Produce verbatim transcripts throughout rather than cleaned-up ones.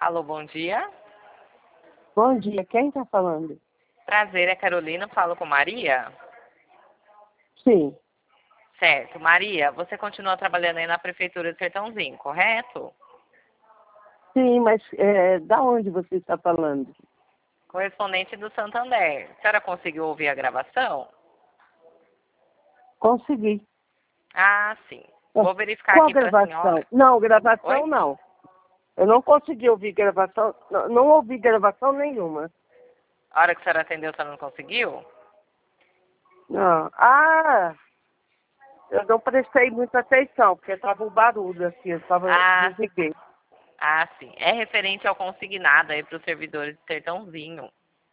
Alô, bom dia. Bom dia, quem está falando? Prazer, é Carolina, falo com Maria. Sim, Certo. Maria, você continua trabalhando aí na Prefeitura de Sertãozinho, correto? sim, mas é, da onde você está falando? Correspondente do Santander. A senhora conseguiu ouvir a gravação? Consegui. Ah, sim. Ah, Vou verificar qual aqui para a gravação? senhora. Não, gravação Oi? não. Eu não consegui ouvir gravação, não, não ouvi gravação nenhuma. A hora que a senhora atendeu, a senhora não conseguiu? Não. Ah, eu não prestei muita atenção, porque estava um barulho aqui, eu estava Ah, desliguei. ah, sim. É referente ao consignado aí para os servidores de Sertãozinho.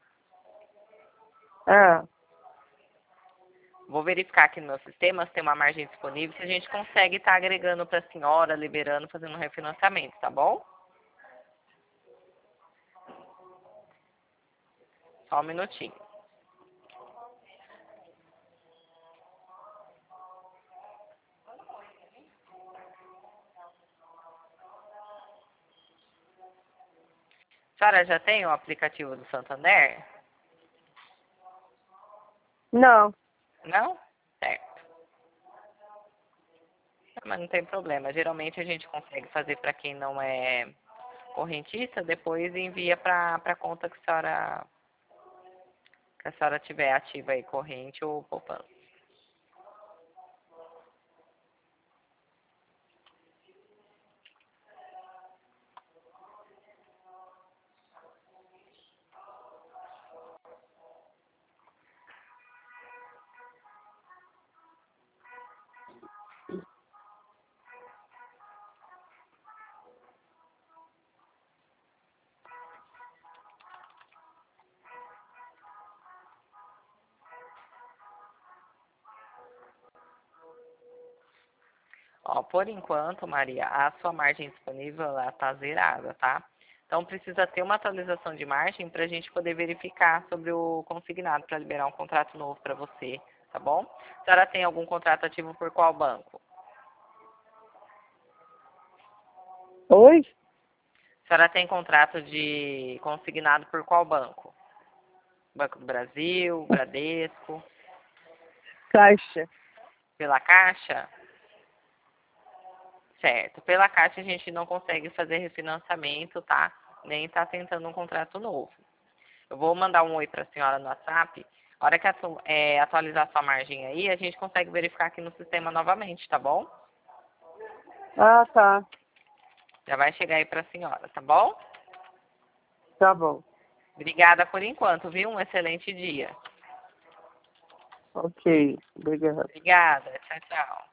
Ah, Vou verificar aqui no meu sistema se tem uma margem disponível, se a gente consegue estar agregando para a senhora, liberando, fazendo um refinanciamento, tá bom? Só um minutinho. A senhora já tem o aplicativo do Santander? não. Não? Certo. Mas não tem problema. Geralmente a gente consegue fazer para quem não é correntista, depois envia para a conta que a senhora que a senhora tiver ativa aí, corrente ou poupança. Ó, por enquanto, Maria, a sua margem disponível ela está zerada, tá? Então precisa ter uma atualização de margem para a gente poder verificar sobre o consignado para liberar um contrato novo para você, tá bom? A senhora tem algum contrato ativo por qual banco? Oi? A senhora tem contrato de consignado por qual banco? Banco do Brasil, Bradesco, Caixa. pela Caixa? Certo. Pela Caixa a gente não consegue fazer refinanciamento, tá? Nem tá tentando um contrato novo. Eu vou mandar um oi para a senhora no WhatsApp. A hora que atu é, atualizar sua margem aí, a gente consegue verificar aqui no sistema novamente, tá bom? Ah, tá. Já vai chegar aí para a senhora, tá bom? Tá bom. Obrigada por enquanto, viu? Um excelente dia. Ok, obrigado. Obrigada. Tchau, tchau.